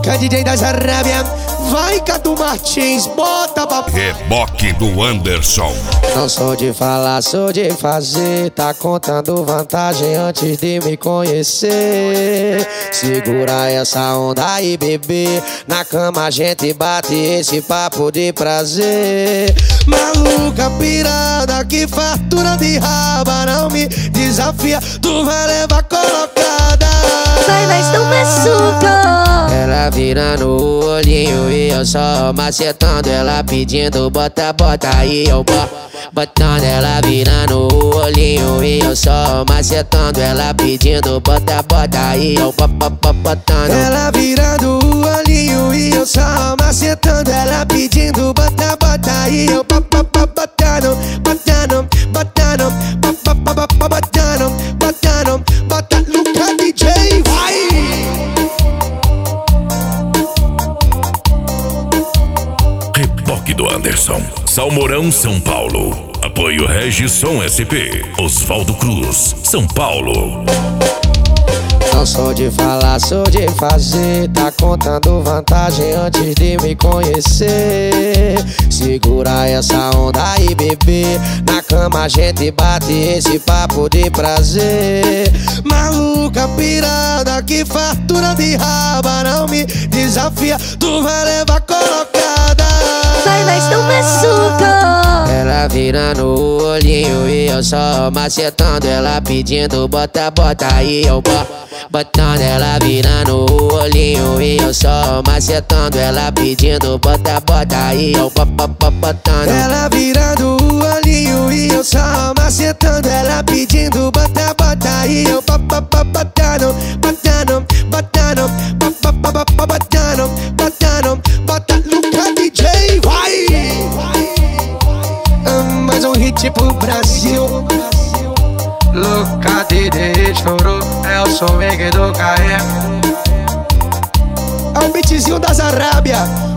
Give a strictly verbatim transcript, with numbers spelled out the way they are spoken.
louca, D J das Arábia. Vai, Cadu Martins, bota pra... Reboque do Anderson. Não sou de falar, sou de fazer. Tá contando vantagem antes de me conhecer. Segura essa onda aí, bebê. Na cama a gente bate esse papo de prazer. Maluca, pirada, que fartura de raba. Não me desafia, tu vai levar colocada. Vai, vai, não me suga. Ela virando o olhinho e eu só macetando. Ela pedindo bota, bota aí eu boto. Botando ela virando o olhinho e eu só macetando. Ela pedindo bota, bota aí eu botando. Ela virando o olhinho e eu só macetando. Ela pedindo bota, bota aí eu botando. Botando, botando, botando, botando, botando, botando. Luca D J, vai! Reboque do Anderson. Salmourão, São Paulo. Apoio Regisson S P. Osvaldo Cruz, São Paulo. Não sou de falar, sou de fazer. Tá contando vantagem antes de me conhecer. Segura essa onda aí, bebê. Na cama a gente bate esse papo de prazer. Maluca, pirada, que fartura de raba. Não me desafia, tu vai levar colocada. Vai, vai, não me suga. Ela virando o olhinho e eu só macetando. Ela pedindo bota, bota aí eu boto. Botando ela virando o olhinho e eu só macetando. Ela pedindo bota, bota aí eu botando. Ela virando o olhinho e eu só macetando. Ela pedindo bota, bota aí eu botando. Botando, botando, botando, botando, botando. Luca D J, vai! Mais um hit pro Brasil. Luca D J chorou, é o som do Caê. É o beatzinho das Arábia.